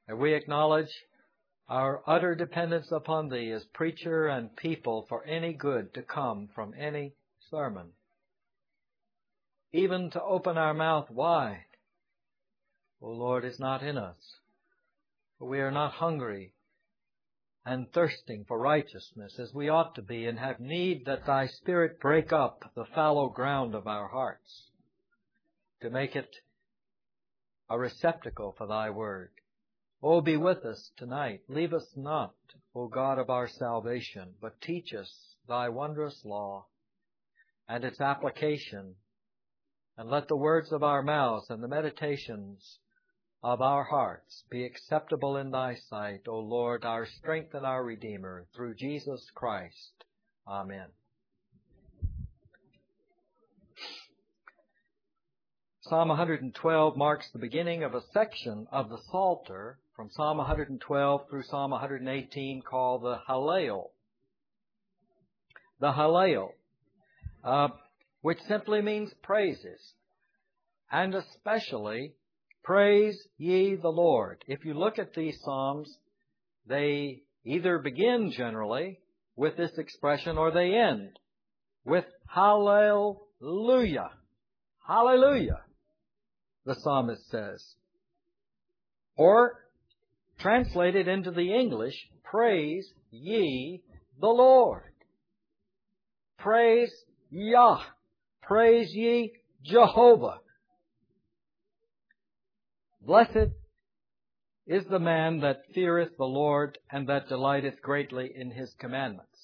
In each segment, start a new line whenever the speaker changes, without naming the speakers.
And we acknowledge our utter dependence upon Thee as preacher and people for any good to come from any sermon. Even to open our mouth wide, O Lord, is not in us. For we are not hungry and thirsting for righteousness as we ought to be, and have need that Thy Spirit break up the fallow ground of our hearts to make it a receptacle for Thy Word. Oh, be with us tonight. Leave us not, O God of our salvation, but teach us Thy wondrous law and its application, and let the words of our mouths and the meditations of our hearts be acceptable in Thy sight, O Lord, our strength and our Redeemer, through Jesus Christ. Amen. Psalm 112 marks the beginning of a section of the Psalter from Psalm 112 through Psalm 118 called the Hallel. The Hallel, which simply means praises, and especially praise ye the Lord. If you look at these Psalms, they either begin generally with this expression or they end with Hallelujah. Hallelujah, the psalmist says. Or, translated into the English, praise ye the Lord. Praise Yah. Praise ye Jehovah. Blessed is the man that feareth the Lord, and that delighteth greatly in His commandments.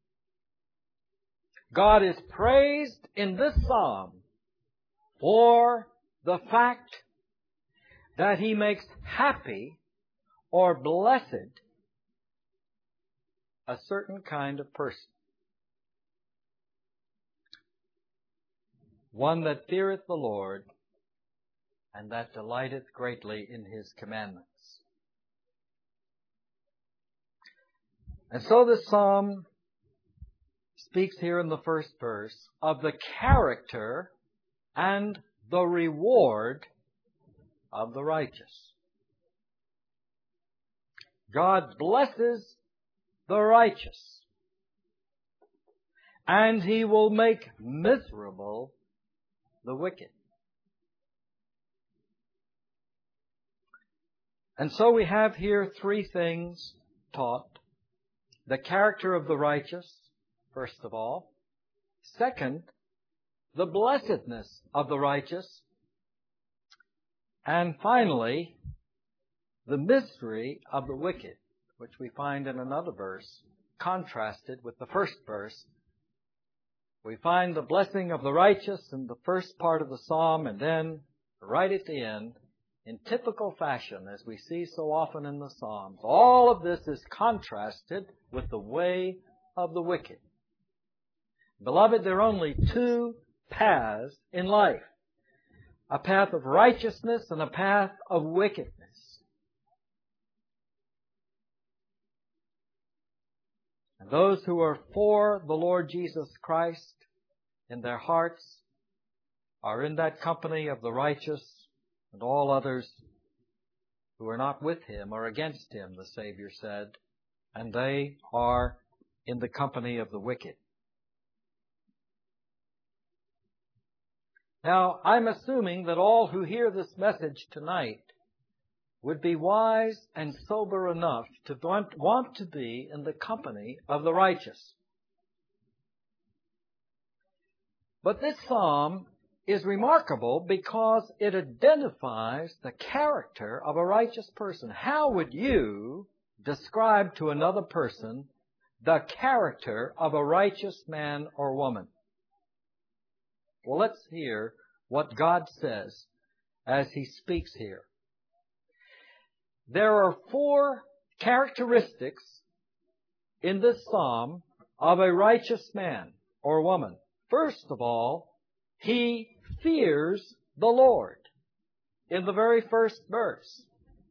God is praised in this psalm for the fact that He makes happy or blessed a certain kind of person. One that feareth the Lord, and that delighteth greatly in His commandments. And so this psalm speaks here in the first verse of the character and the reward of the righteous. God blesses the righteous, and He will make miserable the wicked. And so we have here three things taught. The character of the righteous, first of all. Second, the blessedness of the righteous. And finally, the misery of the wicked, which we find in another verse, contrasted with the first verse. We find the blessing of the righteous in the first part of the psalm, and then, right at the end, in typical fashion, as we see so often in the Psalms, all of this is contrasted with the way of the wicked. Beloved, there are only two paths in life: a path of righteousness and a path of wickedness. And those who are for the Lord Jesus Christ in their hearts are in that company of the righteous, and all others who are not with Him are against Him, the Savior said, and they are in the company of the wicked. Now, I'm assuming that all who hear this message tonight would be wise and sober enough to want to be in the company of the righteous. But this psalm is remarkable because it identifies the character of a righteous person. How would you describe to another person the character of a righteous man or woman? Well, let's hear what God says as He speaks here. There are four characteristics in this psalm of a righteous man or woman. First of all, he fears the Lord in the very first verse.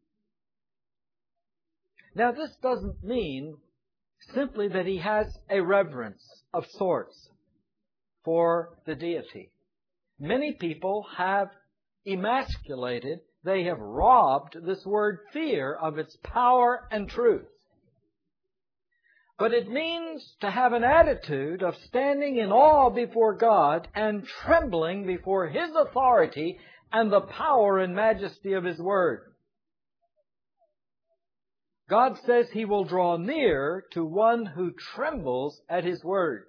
Now, this doesn't mean simply that he has a reverence of sorts for the deity. Many people have emasculated they have robbed this word fear of its power and truth. But it means to have an attitude of standing in awe before God and trembling before His authority and the power and majesty of His Word. God says He will draw near to one who trembles at His Word.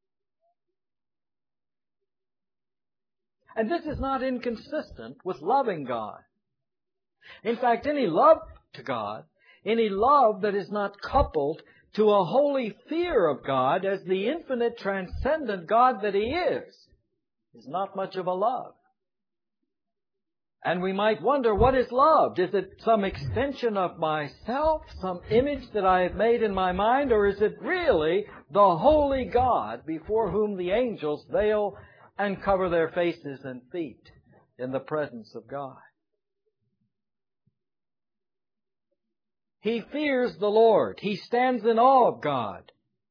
And this is not inconsistent with loving God. In fact, any love to God, any love that is not coupled to a holy fear of God as the infinite, transcendent God that He is not much of a love. And we might wonder, what is love? Is it some extension of myself, some image that I have made in my mind, or is it really the holy God before whom the angels veil and cover their faces and feet in the presence of God? He fears the Lord. He stands in awe of God.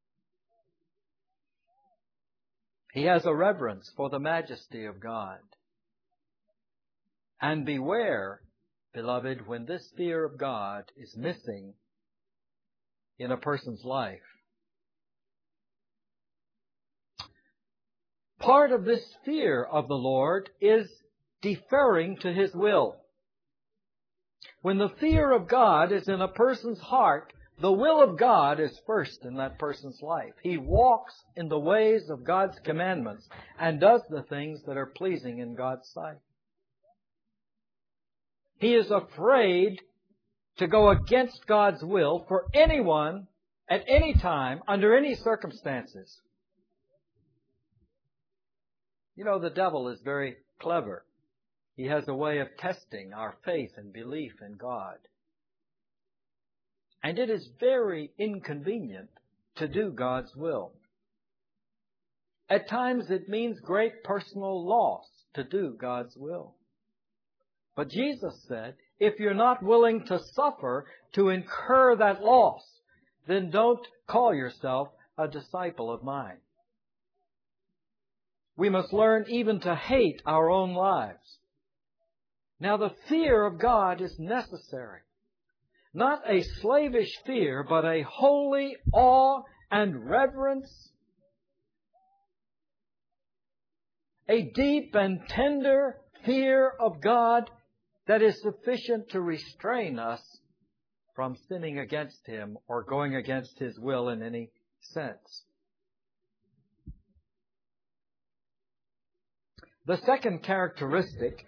He has a reverence for the majesty of God. And beware, beloved, when this fear of God is missing in a person's life. Part of this fear of the Lord is deferring to His will. When the fear of God is in a person's heart, the will of God is first in that person's life. He walks in the ways of God's commandments and does the things that are pleasing in God's sight. He is afraid to go against God's will for anyone, at any time, under any circumstances. You know, the devil is very clever. He has a way of testing our faith and belief in God. And it is very inconvenient to do God's will. At times it means great personal loss to do God's will. But Jesus said, if you're not willing to suffer to incur that loss, then don't call yourself a disciple of mine. We must learn even to hate our own lives. Now, the fear of God is necessary. Not a slavish fear, but a holy awe and reverence. A deep and tender fear of God that is sufficient to restrain us from sinning against Him or going against His will in any sense. The second characteristic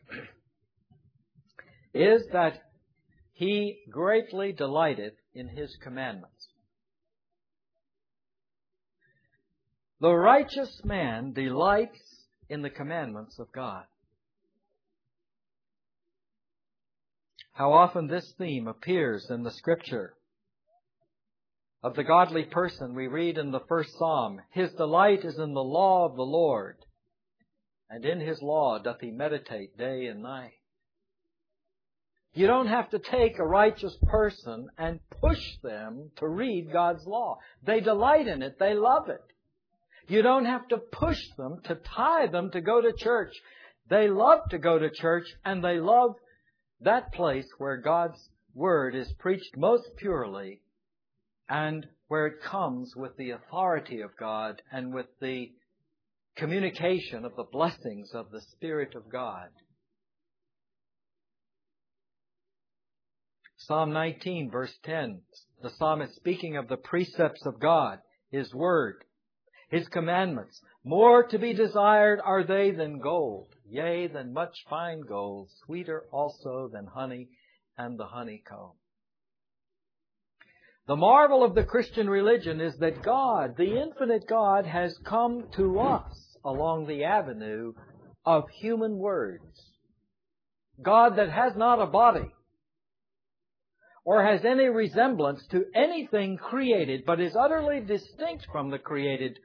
is that He greatly delighteth in His commandments. The righteous man delights in the commandments of God. How often this theme appears in the Scripture. Of the godly person, we read in the first Psalm, His delight is in the law of the Lord, and in His law doth he meditate day and night. You don't have to take a righteous person and push them to read God's law. They delight in it. They love it. You don't have to push them to tie them to go to church. They love to go to church, and they love that place where God's Word is preached most purely and where it comes with the authority of God and with the communication of the blessings of the Spirit of God. Psalm 19, verse 10, the psalmist speaking of the precepts of God, His Word, His commandments. More to be desired are they than gold, yea, than much fine gold, sweeter also than honey and the honeycomb. The marvel of the Christian religion is that God, the infinite God, has come to us along the avenue of human words. God that has not a body or has any resemblance to anything created, but is utterly distinct from the created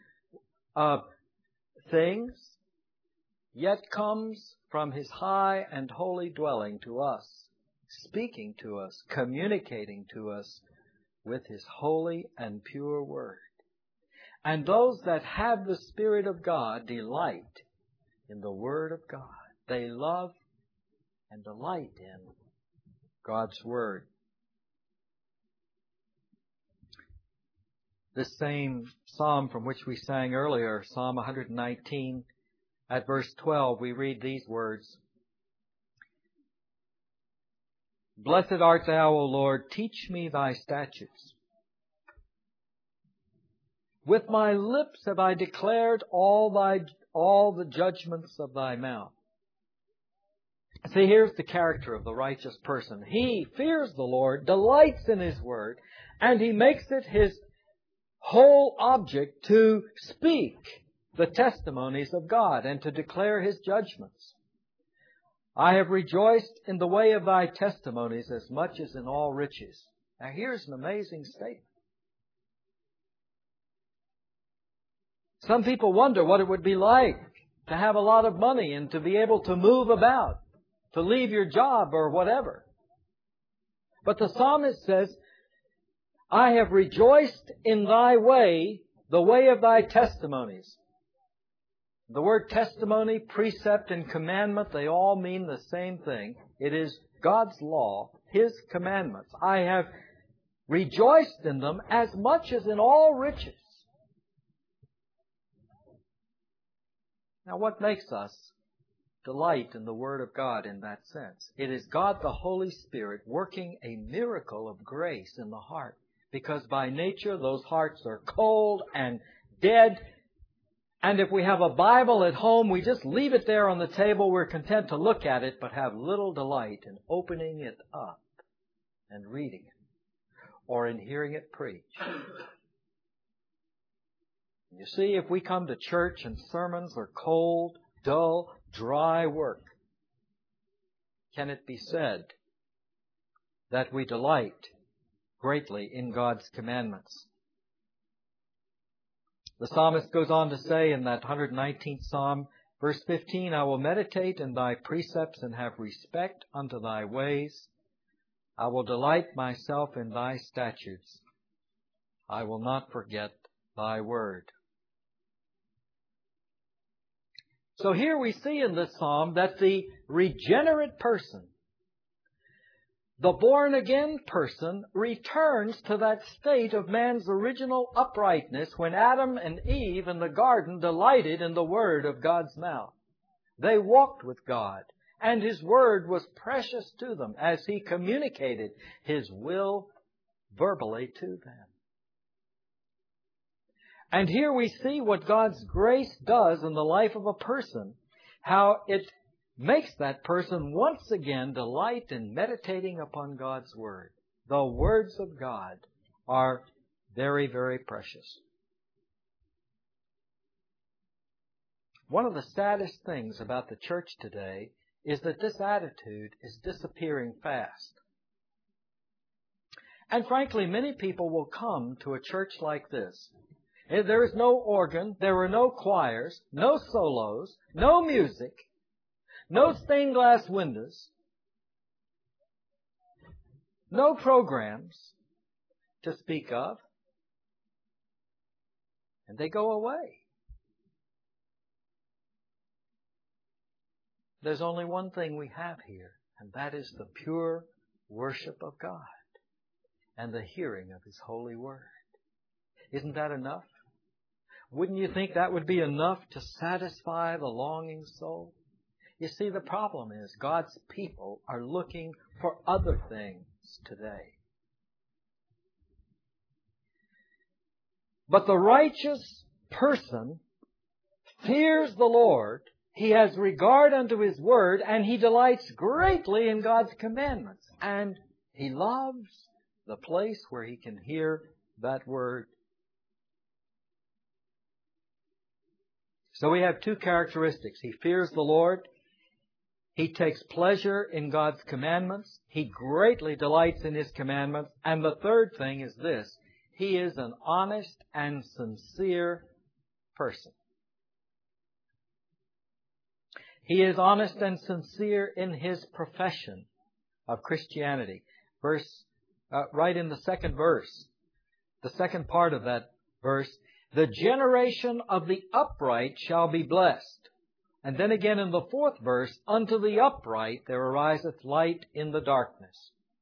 things, yet comes from His high and holy dwelling to us, speaking to us, communicating to us with His holy and pure Word. And those that have the Spirit of God delight in the Word of God. They love and delight in God's Word. This same psalm from which we sang earlier, Psalm 119, at verse 12, we read these words. Blessed art thou, O Lord, teach me thy statutes. With my lips have I declared all the judgments of thy mouth. See, here's the character of the righteous person. He fears the Lord, delights in His Word, and he makes it his whole object to speak the testimonies of God and to declare His judgments. I have rejoiced in the way of thy testimonies as much as in all riches. Now here's an amazing statement. Some people wonder what it would be like to have a lot of money and to be able to move about, to leave your job or whatever. But the psalmist says, I have rejoiced in thy way, the way of thy testimonies. The word testimony, precept, and commandment, they all mean the same thing. It is God's law, His commandments. I have rejoiced in them as much as in all riches. Now, what makes us delight in the Word of God in that sense? It is God the Holy Spirit working a miracle of grace in the heart. Because by nature, those hearts are cold and dead. And if we have a Bible at home, we just leave it there on the table. We're content to look at it, but have little delight in opening it up and reading it, or in hearing it preached. You see, if we come to church and sermons are cold, dull, dry work, can it be said that we delight greatly in God's commandments? The psalmist goes on to say in that 119th Psalm, verse 15, I will meditate in thy precepts and have respect unto thy ways. I will delight myself in thy statutes. I will not forget thy word. So here we see in this psalm that the regenerate person, the born-again person, returns to that state of man's original uprightness when Adam and Eve in the garden delighted in the Word of God's mouth. They walked with God, and His Word was precious to them as He communicated His will verbally to them. And here we see what God's grace does in the life of a person, how it makes that person once again delight in meditating upon God's Word. The words of God are very, very precious. One of the saddest things about the church today is that this attitude is disappearing fast. And frankly, many people will come to a church like this. There is no organ, there are no choirs, no solos, no music, no stained glass windows, no programs to speak of, and they go away. There's only one thing we have here, and that is the pure worship of God and the hearing of His holy word. Isn't that enough? Wouldn't you think that would be enough to satisfy the longing soul? You see, the problem is God's people are looking for other things today. But the righteous person fears the Lord. He has regard unto His word, and he delights greatly in God's commandments. And he loves the place where he can hear that word. So we have two characteristics. He fears the Lord. He takes pleasure in God's commandments. He greatly delights in His commandments. And the third thing is this. He is an honest and sincere person. He is honest and sincere in his profession of Christianity. Right in the second verse, the second part of that verse, the generation of the upright shall be blessed. And then again in the fourth verse, unto the upright there ariseth light in the darkness.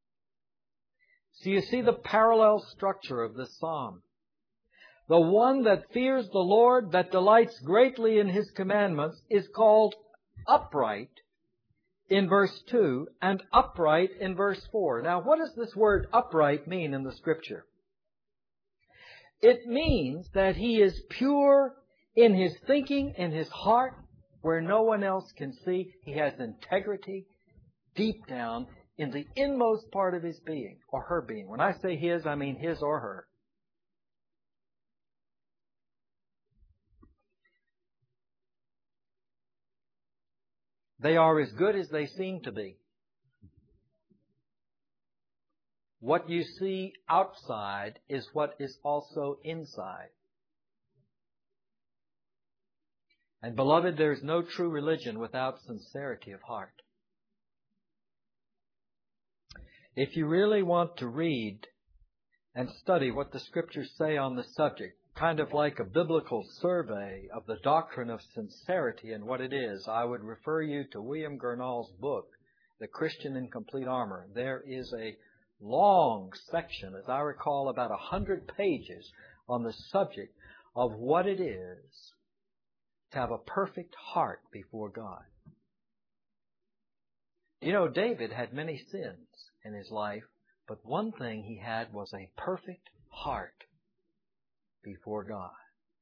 So you see the parallel structure of this psalm. The one that fears the Lord, that delights greatly in His commandments, is called upright in verse 2 and upright in verse 4. Now, what does this word upright mean in the Scripture? It means that he is pure in his thinking, in his heart, where no one else can see. He has integrity deep down in the inmost part of his being, or her being. When I say his, I mean his or her. They are as good as they seem to be. What you see outside is what is also inside. And beloved, there is no true religion without sincerity of heart. If you really want to read and study what the Scriptures say on the subject, kind of like a biblical survey of the doctrine of sincerity and what it is, I would refer you to William Gurnall's book, The Christian in Complete Armor. There is a long section, as I recall, about 100 pages on the subject of what it is to have a perfect heart before God. You know, David had many sins in his life, but one thing he had was a perfect heart before God.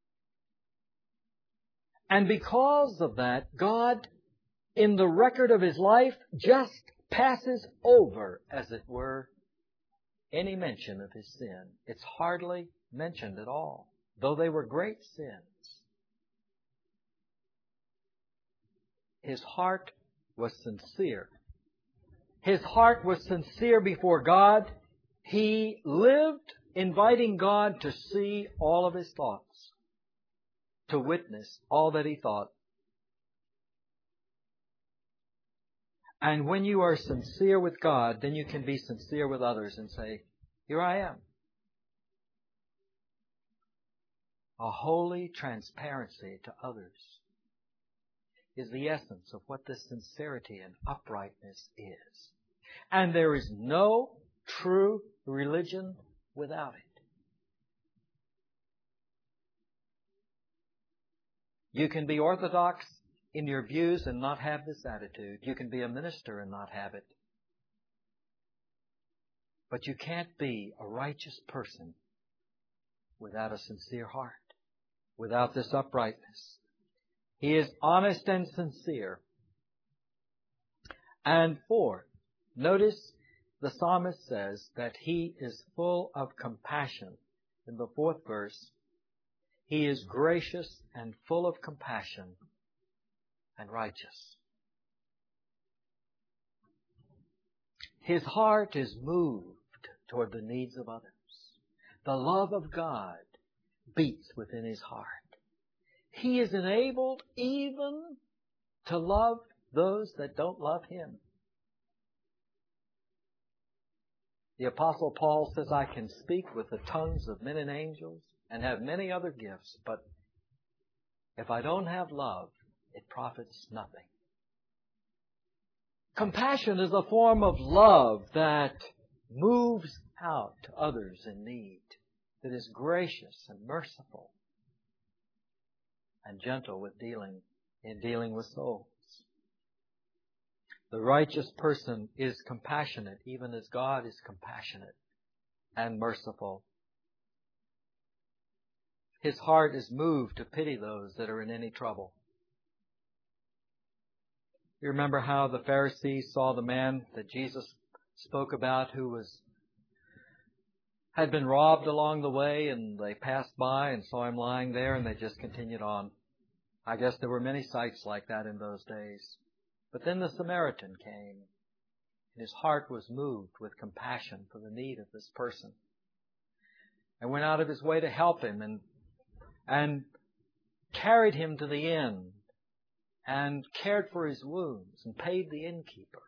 And because of that, God, in the record of his life, just passes over, as it were, any mention of his sin. It's hardly mentioned at all, though they were great sins. His heart was sincere. His heart was sincere before God. He lived inviting God to see all of his thoughts, to witness all that he thought. And when you are sincere with God, then you can be sincere with others and say, here I am. A holy transparency to others is the essence of what this sincerity and uprightness is. And there is no true religion without it. You can be orthodox in your views and not have this attitude. You can be a minister and not have it. But you can't be a righteous person without a sincere heart, without this uprightness. He is honest and sincere. And fourth, notice the psalmist says that he is full of compassion. In the 4th verse, he is gracious and full of compassion and righteous. His heart is moved toward the needs of others. The love of God beats within his heart. He is enabled even to love those that don't love him. The Apostle Paul says, I can speak with the tongues of men and angels and have many other gifts, but if I don't have love, it profits nothing. Compassion is a form of love that moves out to others in need, that is gracious and merciful and gentle with dealing with souls. The righteous person is compassionate, even as God is compassionate and merciful. His heart is moved to pity those that are in any trouble. You remember how the Pharisees saw the man that Jesus spoke about who had been robbed along the way, and they passed by and saw him lying there, and they just continued on. I guess there were many sights like that in those days. But then the Samaritan came, and his heart was moved with compassion for the need of this person, and went out of his way to help him and carried him to the inn and cared for his wounds and paid the innkeeper.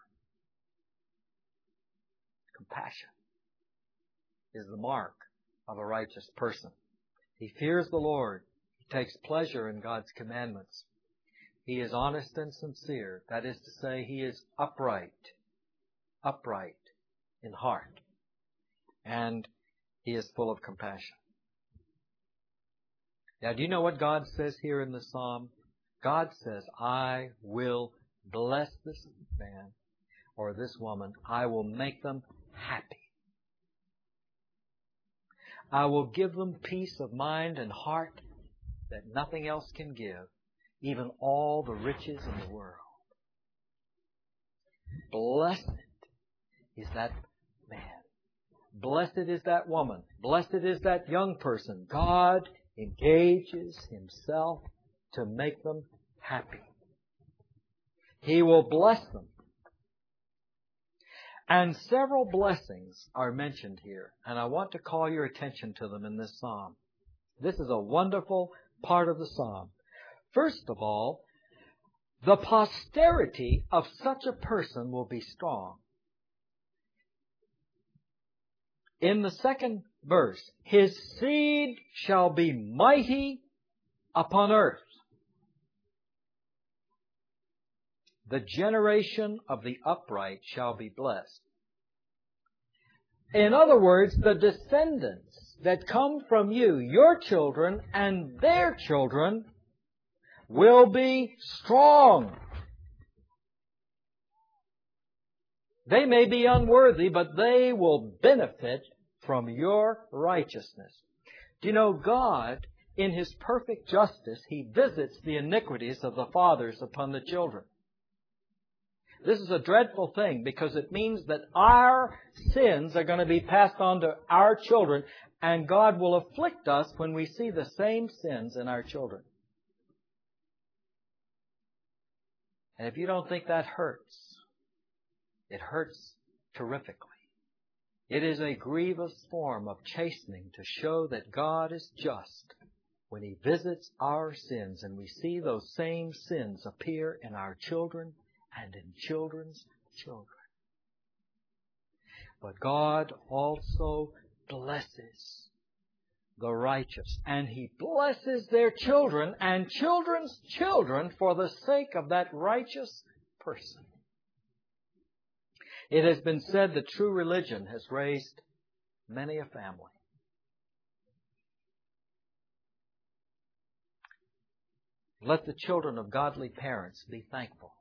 Compassion is the mark of a righteous person. He fears the Lord. He takes pleasure in God's commandments. He is honest and sincere. That is to say, he is upright in heart. and He is full of compassion. Now, do you know what God says here in the psalm? God says, I will bless this man or this woman. I will make them happy. I will give them peace of mind and heart that nothing else can give, even all the riches in the world. Blessed is that man. Blessed is that woman. Blessed is that young person. God engages Himself to make them happy. He will bless them. And several blessings are mentioned here, and I want to call your attention to them in this psalm. This is a wonderful part of the psalm. First of all, the posterity of such a person will be strong. In the second verse, his seed shall be mighty upon earth. The generation of the upright shall be blessed. In other words, the descendants that come from you, your children and their children, will be strong. They may be unworthy, but they will benefit from your righteousness. Do you know, God, in His perfect justice, He visits the iniquities of the fathers upon the children. This is a dreadful thing because it means that our sins are going to be passed on to our children, and God will afflict us when we see the same sins in our children. And if you don't think that hurts, it hurts terrifically. It is a grievous form of chastening to show that God is just when He visits our sins and we see those same sins appear in our children and in children's children. But God also blesses the righteous, and He blesses their children and children's children for the sake of that righteous person. It has been said that true religion has raised many a family. Let the children of godly parents be thankful,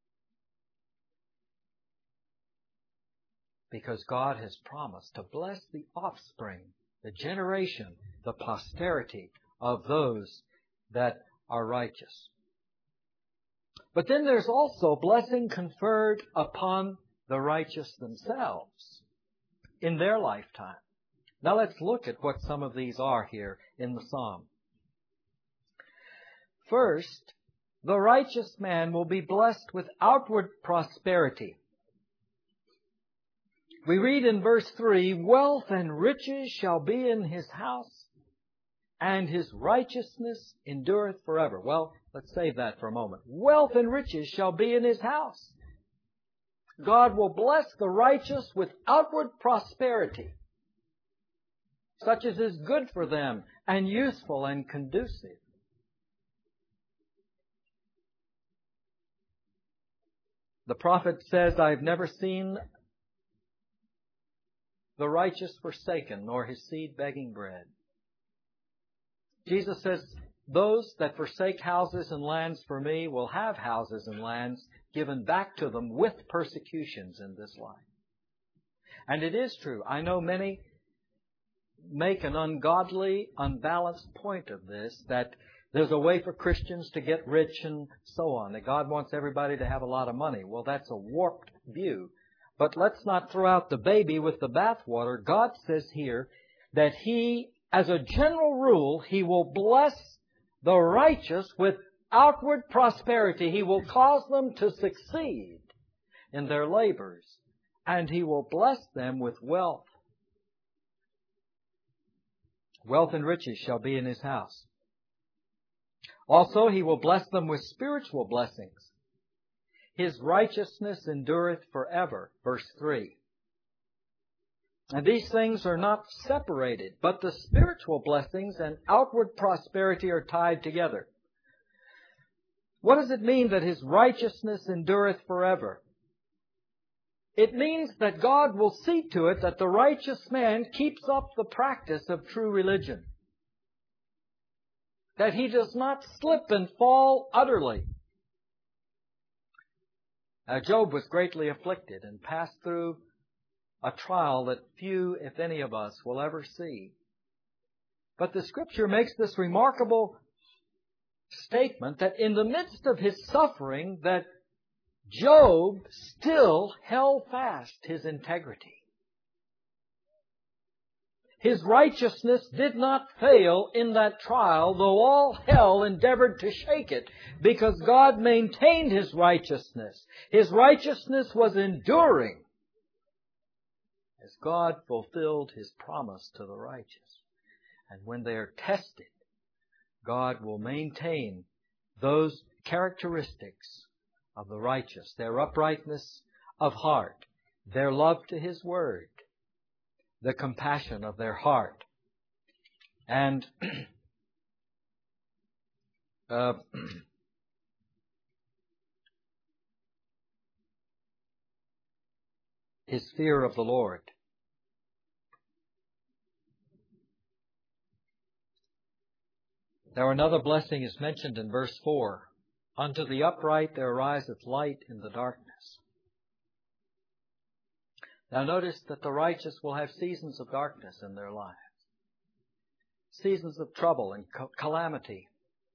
because God has promised to bless the offspring, the generation, the posterity of those that are righteous. But then there's also blessing conferred upon the righteous themselves in their lifetime. Now let's look at what some of these are here in the psalm. First, the righteous man will be blessed with outward prosperity. We read in verse 3, wealth and riches shall be in his house, and his righteousness endureth forever. Well, let's save that for a moment. Wealth and riches shall be in his house. God will bless the righteous with outward prosperity, such as is good for them and useful and conducive. The prophet says, I've never seen the righteous forsaken, nor his seed begging bread. Jesus says, those that forsake houses and lands for me will have houses and lands given back to them with persecutions in this life. And it is true. I know many make an ungodly, unbalanced point of this, that there's a way for Christians to get rich and so on, that God wants everybody to have a lot of money. Well, that's a warped view. But let's not throw out the baby with the bathwater. God says here that He, as a general rule, He will bless the righteous with outward prosperity. He will cause them to succeed in their labors, and He will bless them with wealth. Wealth and riches shall be in His house. Also, He will bless them with spiritual blessings. His righteousness endureth forever. Verse 3. And these things are not separated, but the spiritual blessings and outward prosperity are tied together. What does it mean that His righteousness endureth forever? It means that God will see to it that the righteous man keeps up the practice of true religion. That he does not slip and fall utterly. Now, Job was greatly afflicted and passed through a trial that few, if any of us, will ever see. But the Scripture makes this remarkable statement that in the midst of his suffering, that Job still held fast his integrity. His righteousness did not fail in that trial, though all hell endeavored to shake it, because God maintained His righteousness. His righteousness was enduring as God fulfilled His promise to the righteous. And when they are tested, God will maintain those characteristics of the righteous, their uprightness of heart, their love to His Word, the compassion of their heart, and His fear of the Lord. Now another blessing is mentioned in verse 4. Unto the upright there ariseth light in the darkness. Now notice that the righteous will have seasons of darkness in their lives. Seasons of trouble and calamity.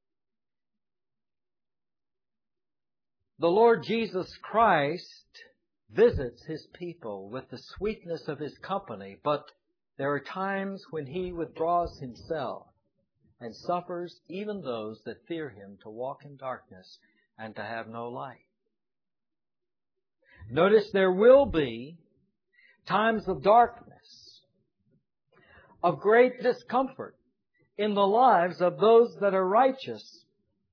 The Lord Jesus Christ visits His people with the sweetness of His company, but there are times when He withdraws Himself and suffers even those that fear Him to walk in darkness and to have no light. Notice there will be times of darkness, of great discomfort in the lives of those that are righteous.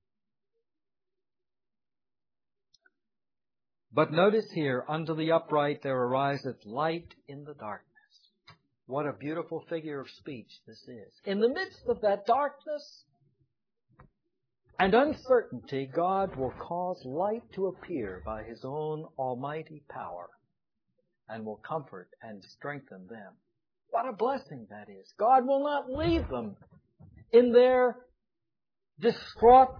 But notice here, unto the upright there ariseth light in the darkness. What a beautiful figure of speech this is. In the midst of that darkness and uncertainty, God will cause light to appear by His own almighty power and will comfort and strengthen them. What a blessing that is. God will not leave them in their distraught,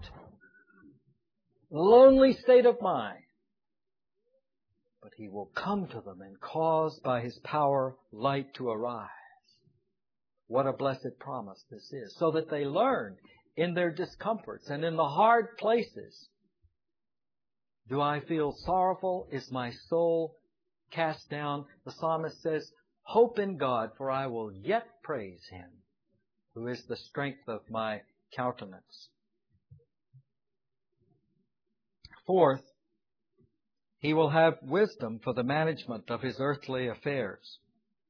lonely state of mind, but He will come to them and cause by His power light to arise. What a blessed promise this is. So that they learn in their discomforts and in the hard places. Do I feel sorrowful? Is my soul cast down? The psalmist says, hope in God, for I will yet praise Him, who is the strength of my countenance. Fourth, he will have wisdom for the management of his earthly affairs.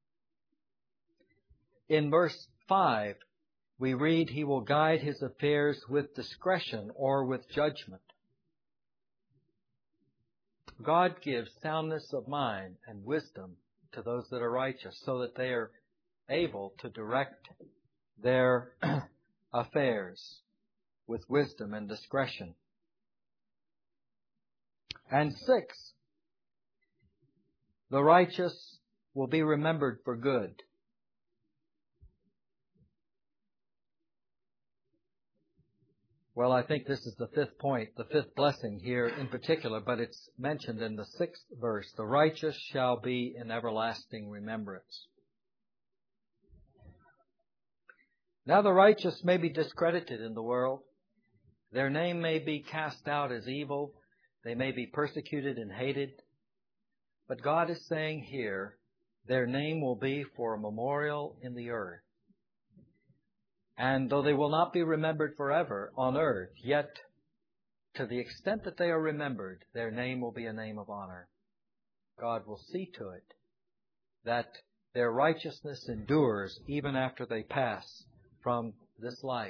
In verse 5, we read, he will guide his affairs with discretion or with judgment. God gives soundness of mind and wisdom to those that are righteous so that they are able to direct their affairs with wisdom and discretion. And 6, the righteous will be remembered for good. Well, I think this is the 5th point, the 5th blessing here in particular, but it's mentioned in the 6th verse. The righteous shall be in everlasting remembrance. Now the righteous may be discredited in the world. Their name may be cast out as evil. They may be persecuted and hated. But God is saying here, their name will be for a memorial in the earth. And though they will not be remembered forever on earth, yet to the extent that they are remembered, their name will be a name of honor. God will see to it that their righteousness endures even after they pass from this life.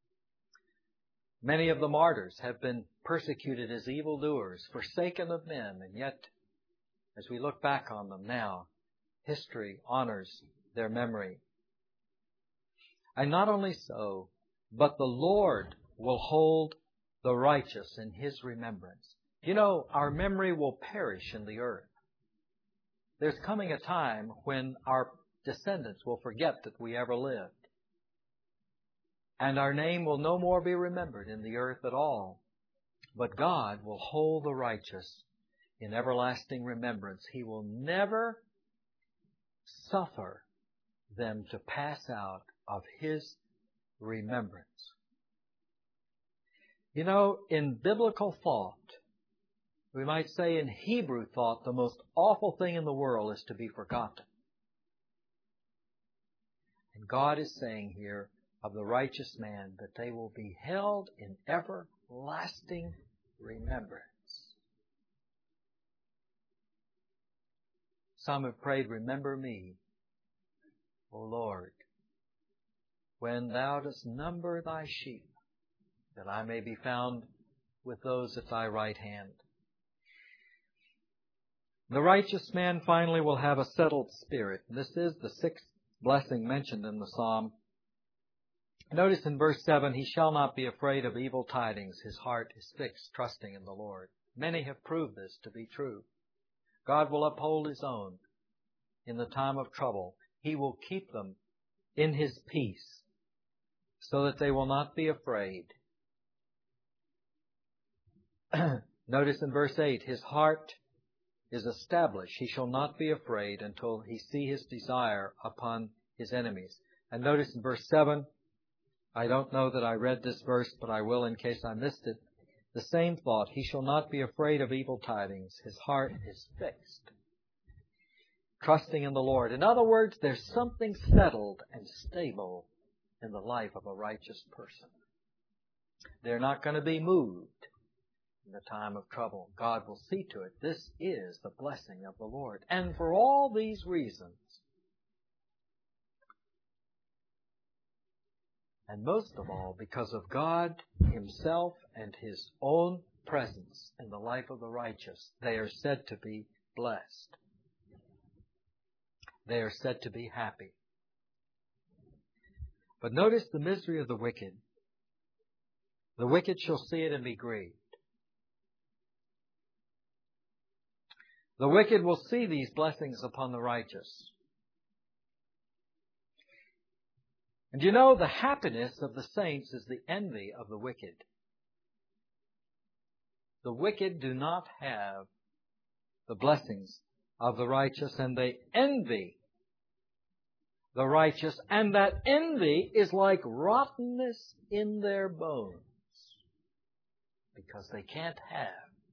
Many of the martyrs have been persecuted as evildoers, forsaken of men, and yet, as we look back on them now, history honors their memory. And not only so, but the Lord will hold the righteous in His remembrance. You know, our memory will perish in the earth. there's coming a time when our descendants will forget that we ever lived. And our name will no more be remembered in the earth at all. But God will hold the righteous in everlasting remembrance. He will never suffer them to pass out of His remembrance. You know, in biblical thought, we might say in Hebrew thought, the most awful thing in the world is to be forgotten. And God is saying here of the righteous man that they will be held in everlasting remembrance. Some have prayed, remember me, O Lord, when thou dost number thy sheep, that I may be found with those at thy right hand. The righteous man finally will have a settled spirit. This is the sixth blessing mentioned in the psalm. Notice in verse 7, he shall not be afraid of evil tidings. His heart is fixed, trusting in the Lord. Many have proved this to be true. God will uphold His own in the time of trouble. He will keep them in His peace so that they will not be afraid. Notice in verse 8, his heart is established. He shall not be afraid until he see his desire upon his enemies. And notice in verse 7, I don't know that I read this verse, but I will in case I missed it. The same thought, he shall not be afraid of evil tidings. His heart is fixed, trusting in the Lord. In other words, there's something settled and stable in the life of a righteous person. They're not going to be moved in the time of trouble. God will see to it. This is the blessing of the Lord. And for all these reasons, and most of all, because of God Himself and His own presence in the life of the righteous, they are said to be blessed. They are said to be happy. But notice the misery of the wicked. The wicked shall see it and be grieved. The wicked will see these blessings upon the righteous. And you know, the happiness of the saints is the envy of the wicked. The wicked do not have the blessings of the righteous, and they envy the righteous, and that envy is like rottenness in their bones, because they can't have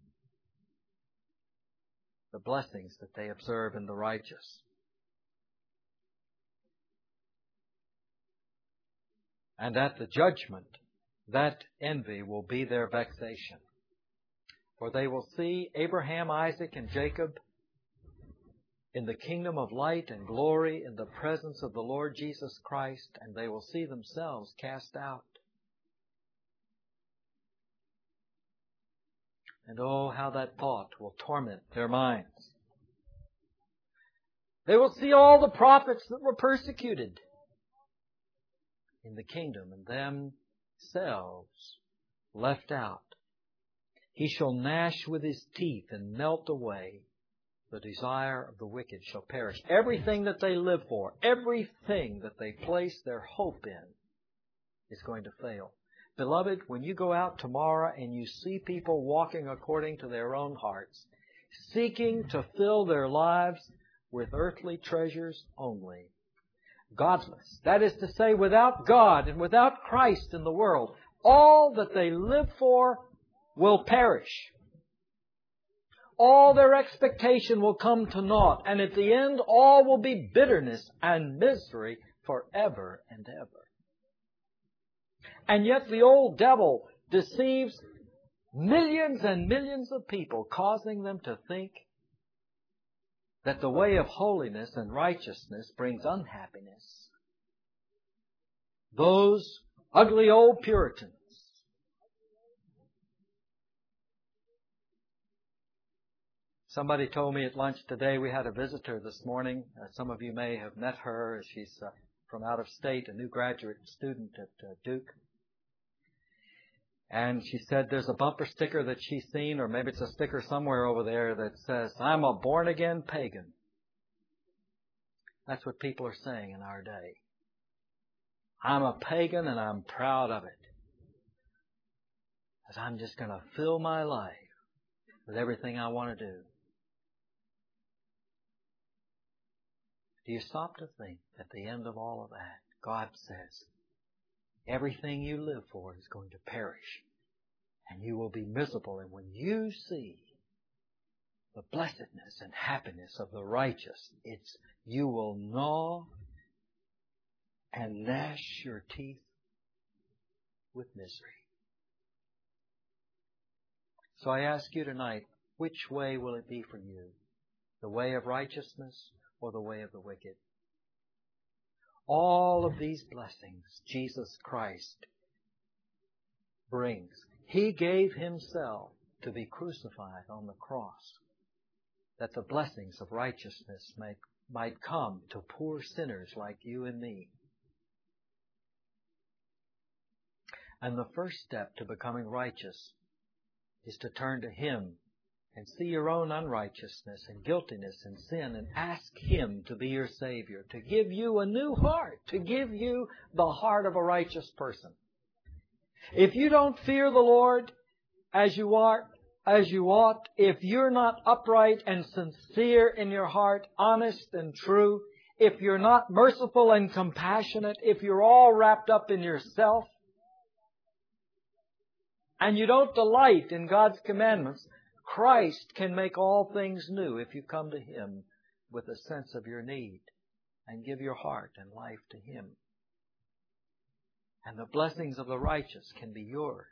the blessings that they observe in the righteous. And at the judgment, that envy will be their vexation. For they will see Abraham, Isaac, and Jacob in the kingdom of light and glory in the presence of the Lord Jesus Christ, and they will see themselves cast out. And oh, how that thought will torment their minds. They will see all the prophets that were persecuted in the kingdom, and themselves left out. He shall gnash with his teeth and melt away. The desire of the wicked shall perish. Everything that they live for, everything that they place their hope in, is going to fail. Beloved, when you go out tomorrow and you see people walking according to their own hearts, seeking to fill their lives with earthly treasures only, godless, that is to say, without God and without Christ in the world, all that they live for will perish. All their expectation will come to naught, and at the end all will be bitterness and misery forever and ever. And yet the old devil deceives millions and millions of people, causing them to think that the way of holiness and righteousness brings unhappiness. Those ugly old Puritans. Somebody told me at lunch today, we had a visitor this morning. Some of you may have met her. She's from out of state, a new graduate student at Duke. And she said there's a bumper sticker that she's seen, or maybe it's a sticker somewhere over there that says, I'm a born-again pagan. That's what people are saying in our day. I'm a pagan and I'm proud of it. Because I'm just going to fill my life with everything I want to do. Do you stop to think at the end of all of that, God says, everything you live for is going to perish, and you will be miserable. And when you see the blessedness and happiness of the righteous, you will gnaw and gnash your teeth with misery. So I ask you tonight, which way will it be for you? The way of righteousness or the way of the wicked? All of these blessings Jesus Christ brings. He gave Himself to be crucified on the cross, that the blessings of righteousness might come to poor sinners like you and me. And the first step to becoming righteous is to turn to Him and see your own unrighteousness and guiltiness and sin and ask Him to be your Savior, to give you a new heart, to give you the heart of a righteous person. If you don't fear the Lord as you ought, if you're not upright and sincere in your heart, honest and true, if you're not merciful and compassionate, if you're all wrapped up in yourself, and you don't delight in God's commandments, Christ can make all things new if you come to Him with a sense of your need and give your heart and life to Him. And the blessings of the righteous can be yours.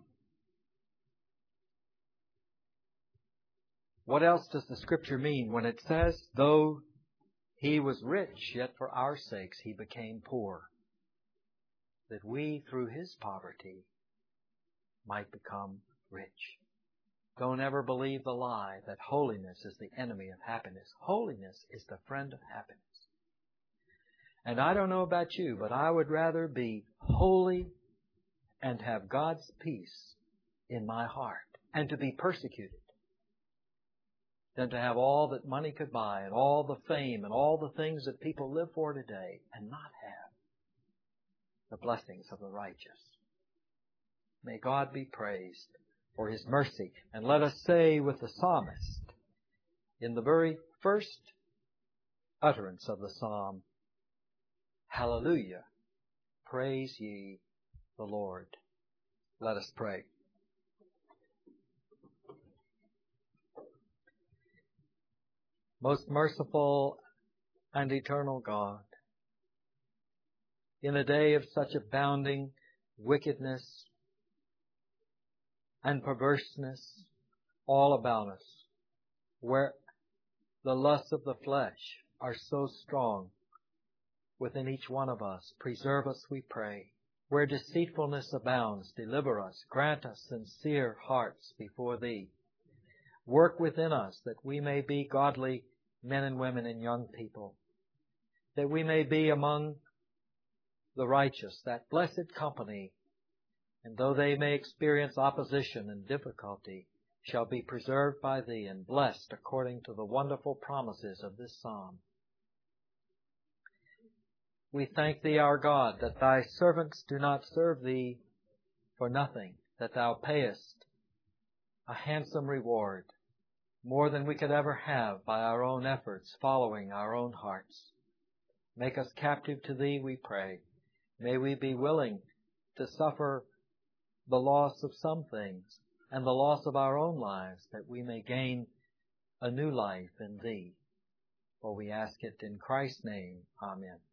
What else does the Scripture mean when it says, though He was rich, yet for our sakes He became poor, that we through His poverty might become rich? Don't ever believe the lie that holiness is the enemy of happiness. Holiness is the friend of happiness. And I don't know about you, but I would rather be holy and have God's peace in my heart and to be persecuted than to have all that money could buy and all the fame and all the things that people live for today and not have the blessings of the righteous. May God be praised for His mercy. And let us say with the psalmist, in the very first utterance of the psalm, Hallelujah, praise ye the Lord. Let us pray. Most merciful and eternal God, in a day of such abounding wickedness and perverseness all about us, where the lusts of the flesh are so strong within each one of us, preserve us, we pray. Where deceitfulness abounds, deliver us. Grant us sincere hearts before Thee. Work within us that we may be godly men and women and young people, that we may be among the righteous, that blessed company, and though they may experience opposition and difficulty, shall be preserved by Thee and blessed according to the wonderful promises of this psalm. We thank Thee, our God, that Thy servants do not serve Thee for nothing, that Thou payest a handsome reward, more than we could ever have by our own efforts, following our own hearts. Make us captive to Thee, we pray. May we be willing to suffer the loss of some things and the loss of our own lives, that we may gain a new life in Thee. For we ask it in Christ's name. Amen.